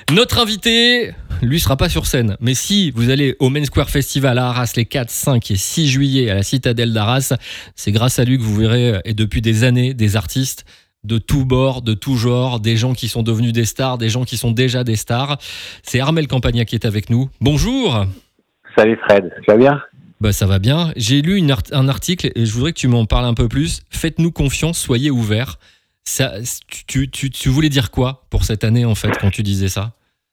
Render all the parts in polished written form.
Notre invité, lui, sera pas sur scène. Mais si vous allez au Main Square Festival à Arras les 4, 5 et 6 juillet à la Citadelle d'Arras, c'est grâce à lui que vous verrez, et depuis des années, des artistes de tous bords, de tout genre, des gens qui sont devenus des stars, des gens qui sont déjà des stars. C'est Armel Campagna qui est avec nous. Bonjour. Salut Fred, tu vas bien ? Ça va bien. J'ai lu un article et je voudrais que tu m'en parles un peu plus. Faites-nous confiance, soyez ouverts. Ça, tu voulais dire quoi pour cette année en fait quand tu disais ça ?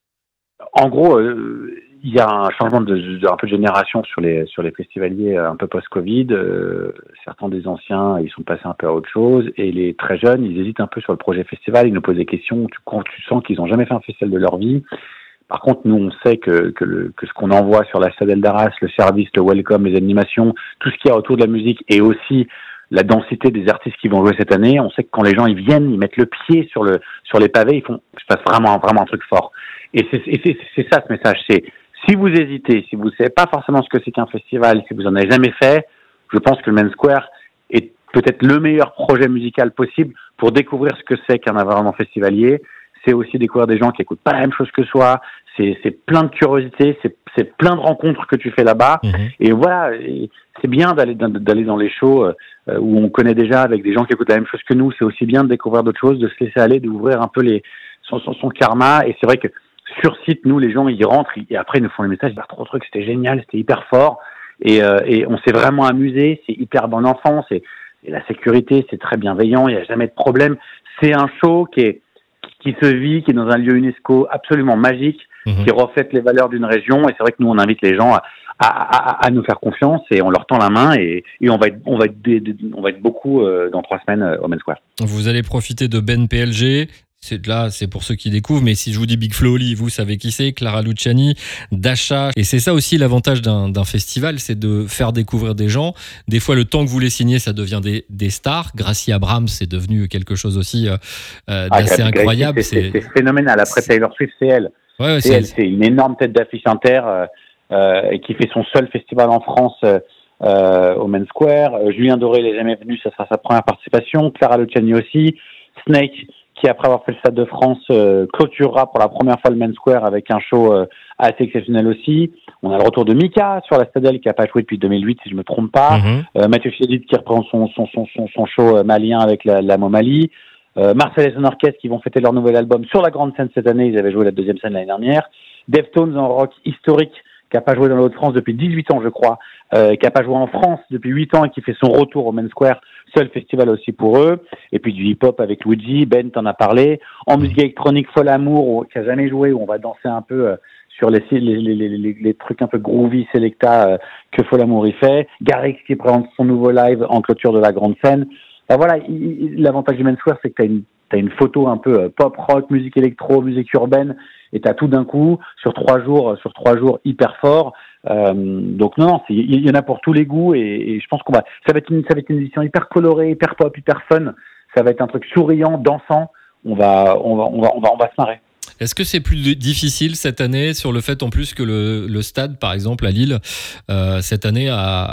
En gros, il y a un changement un peu de génération sur les festivaliers un peu post-Covid. Certains des anciens, ils sont passés un peu à autre chose, et les très jeunes, ils hésitent un peu sur le projet festival. Ils nous posent des questions quand tu sens qu'ils n'ont jamais fait un festival de leur vie. Par contre, nous, on sait que ce qu'on envoie sur la Citadelle d'Arras, le service, le welcome, les animations, tout ce qu'il y a autour de la musique, et aussi la densité des artistes qui vont jouer cette année, on sait que quand les gens ils viennent, ils mettent le pied sur les pavés, il se passe vraiment un truc fort. Et c'est ça ce message, c'est si vous hésitez, si vous savez pas forcément ce que c'est qu'un festival, si vous en avez jamais fait, je pense que le Main Square est peut-être le meilleur projet musical possible pour découvrir ce que c'est qu'un événement festivalier. C'est aussi découvrir des gens qui écoutent pas la même chose que soi. C'est plein de curiosité, c'est plein de rencontres que tu fais là-bas. Et voilà, c'est bien d'aller dans les shows où on connaît déjà avec des gens qui écoutent la même chose que nous. C'est aussi bien de découvrir d'autres choses, de se laisser aller, d'ouvrir un peu son karma. Et c'est vrai que sur site, nous, les gens, ils rentrent et après, ils nous font des messages. Trop de trucs, c'était génial, c'était hyper fort. Et on s'est vraiment amusé. C'est hyper bon enfant. Et la sécurité, c'est très bienveillant. Il n'y a jamais de problème. C'est un show qui se vit, qui est dans un lieu UNESCO absolument magique, qui reflète les valeurs d'une région. Et c'est vrai que nous, on invite les gens à nous faire confiance et on leur tend la main et on va être beaucoup dans 3 semaines au Main Square. Vous allez profiter de Ben PLG. C'est pour ceux qui découvrent, mais si je vous dis Big Flo Oli, vous savez qui c'est, Clara Luciani, Dasha. Et c'est ça aussi l'avantage d'un festival, c'est de faire découvrir des gens. Des fois, le temps que vous les signez, ça devient des stars. Gracie Abrams, c'est devenu quelque chose aussi d'assez incroyable. C'est phénoménal. Après Taylor Swift, c'est elle. Ouais, c'est une énorme tête d'affiche inter et qui fait son seul festival en France au Main Square. Julien Doré, il n'est jamais venu, ça sera sa première participation. Clara Luciani aussi. Snake, qui après avoir fait le Stade de France clôturera pour la première fois le Main Square avec un show assez exceptionnel aussi. On a le retour de Mika sur la Stadelle qui n'a pas joué depuis 2008 si je me trompe pas. Mathieu Chédid qui reprend son show malien avec la Momalie. Marcel et son orchestre qui vont fêter leur nouvel album sur la grande scène cette année. Ils avaient joué la 2e scène l'année dernière. Deftones en rock historique qui n'a pas joué dans le Hauts-de-France depuis 18 ans je crois, qui n'a pas joué en France depuis 8 ans et qui fait son retour au Main Square, seul festival aussi pour eux. Et puis du hip-hop avec Luigi, Ben t'en as parlé. En musique électronique, Fol Amour, qui n'a jamais joué, où on va danser un peu sur les trucs un peu groovy, selecta que Fol Amour y fait. Garrix qui présente son nouveau live en clôture de la grande scène. Voilà, l'avantage du Main Square, c'est que t'as une photo un peu pop rock, musique électro, musique urbaine, et t'as tout d'un coup sur 3 jours hyper fort. Donc non, il y en a pour tous les goûts et je pense ça va être une édition hyper colorée, hyper pop, hyper fun. Ça va être un truc souriant, dansant. On va se marrer. Est-ce que c'est plus difficile cette année sur le fait en plus que le stade, par exemple, à Lille, cette année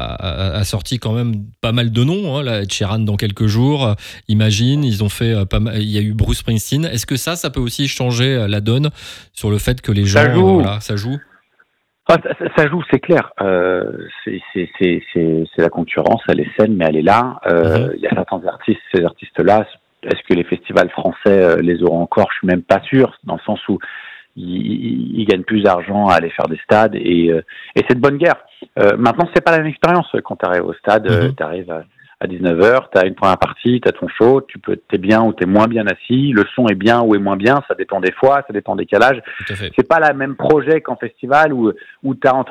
a sorti quand même pas mal de noms, hein, là, Ed Sheeran dans quelques jours, Imagine, ils ont fait il y a eu Bruce Springsteen. Est-ce que ça peut aussi changer la donne sur le fait que les gens, ça joue? Ça joue, c'est clair. C'est la concurrence, elle est saine, mais elle est là. Il y a certains artistes, ces artistes-là. Est-ce que les festivals français les auront encore ? Je suis même pas sûr, dans le sens où ils gagnent plus d'argent à aller faire des stades et c'est de bonne guerre. Maintenant, c'est pas la même expérience quand tu arrives au stade. Tu arrives à 19h, tu as une première partie, tu as ton show, t'es bien ou t'es moins bien assis, le son est bien ou est moins bien, ça dépend des fois, ça dépend des calages. C'est pas le même projet qu'en festival où t'as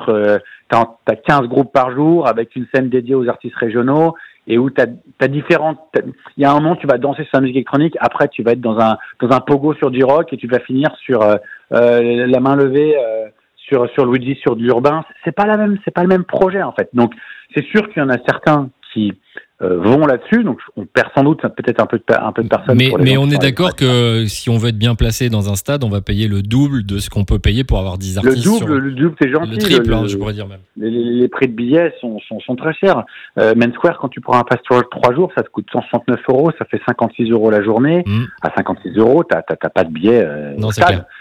15 groupes par jour avec une scène dédiée aux artistes régionaux et où t'as différentes. Il y a un moment tu vas danser sur la musique électronique, après tu vas être dans un pogo sur du rock et tu vas finir sur la main levée sur Luigi sur de l'urbain. C'est pas le même projet en fait. Donc c'est sûr qu'il y en a certains qui vont là-dessus. Donc on perd sans doute peut-être un peu de personnes. Mais on est d'accord que si on veut être bien placé dans un stade, on va payer le double de ce qu'on peut payer pour avoir 10 artistes. Le double, c'est gentil. Le triple, je pourrais dire même. Les prix de billets sont très chers. Main Square, quand tu prends un pass 3 jours, ça te coûte 169 €, ça fait 56 € la journée. À 56 €, t'as pas de billet. Non, c'est clair.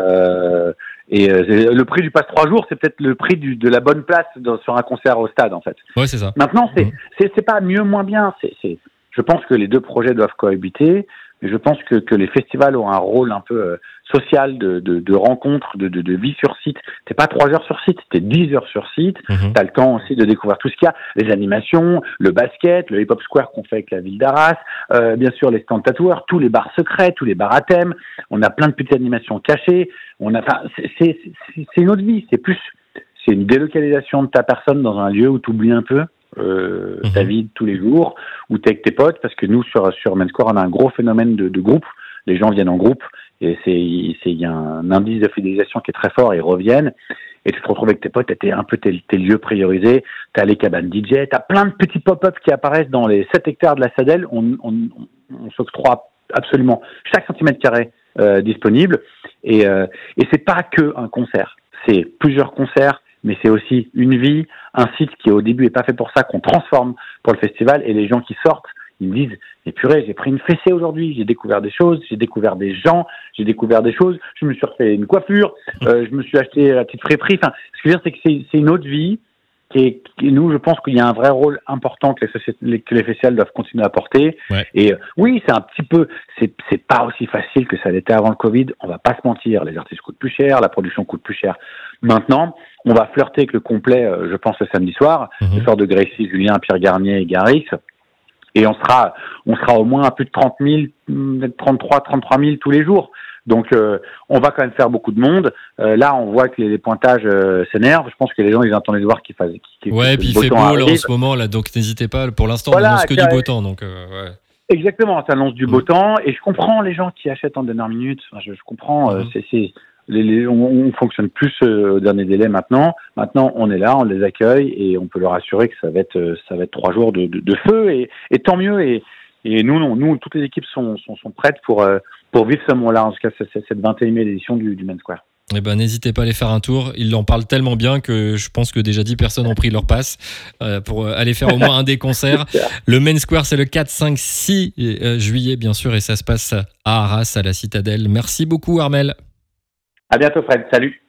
Le prix du pass 3 jours, c'est peut-être le prix de la bonne place sur un concert au stade, en fait. Ouais, c'est ça. Maintenant, c'est pas mieux, moins bien. Je pense que les deux projets doivent cohabiter. Mais je pense que les festivals ont un rôle un peu social de rencontre, de vie sur site. T'es pas 3 heures sur site, t'es 10 heures sur site. T'as le temps aussi de découvrir tout ce qu'il y a, les animations, le basket, le hip-hop square qu'on fait avec la ville d'Arras, bien sûr les stands tatoueurs, tous les bars secrets, tous les bars à thème. On a plein de petites animations cachées. C'est une autre vie. C'est une délocalisation de ta personne dans un lieu où tu oublies un peu ta vie de tous les jours, où tu es avec tes potes, parce que nous, sur Main Square, on a un gros phénomène de groupe. Les gens viennent en groupe, et il y a un indice de fidélisation qui est très fort, ils reviennent, et tu te retrouves avec tes potes, t'es un peu tes lieux priorisés, t'as les cabanes DJ, t'as plein de petits pop-up qui apparaissent dans les 7 hectares de la Sadelle, on s'octroie absolument chaque centimètre carré disponible, et c'est pas que un concert, c'est plusieurs concerts, mais c'est aussi une vie, un site qui au début est pas fait pour ça, qu'on transforme pour le festival, et les gens qui sortent, ils me disent « Mais purée, j'ai pris une fessée aujourd'hui, j'ai découvert des choses, j'ai découvert des gens, j'ai découvert des choses, je me suis refait une coiffure, je me suis acheté la petite friperie. » Enfin, ce que je veux dire, c'est que c'est une autre vie qui nous, je pense qu'il y a un vrai rôle important que les festivals doivent continuer à porter. Ouais. Et oui, c'est un petit peu, c'est pas aussi facile que ça l'était avant le Covid. On va pas se mentir, les artistes coûtent plus cher, la production coûte plus cher. Maintenant, on va flirter avec le complet, je pense, le samedi soir, le soir de Gracie, Julien, Pierre Garnier et Garrix. Et on sera au moins à plus de 30 000, 33 000 tous les jours. Donc, on va quand même faire beaucoup de monde. Là, on voit que les pointages s'énervent. Je pense que les gens, ils attendaient de voir qu'il fasse. Ouais, puis il fait beau là, en ce moment, là, donc n'hésitez pas. Pour l'instant, on n'annonce que du beau temps. Donc, ouais. Exactement, ça annonce du beau temps. Et je comprends les gens qui achètent en dernière minute. Enfin, je comprends. On fonctionne plus au dernier délai maintenant. Maintenant, on est là, on les accueille et on peut leur assurer que ça va être 3 jours de feu et tant mieux. Et nous, toutes les équipes sont prêtes pour vivre ce moment-là, en tout cas cette 21e édition du Main Square. Eh ben, n'hésitez pas à aller faire un tour. Ils en parlent tellement bien que je pense que déjà 10 personnes ont pris leur passe pour aller faire au moins un des concerts. Le Main Square, c'est le 4, 5, 6 juillet, bien sûr, et ça se passe à Arras, à la Citadelle. Merci beaucoup, Armel. À bientôt, Fred. Salut.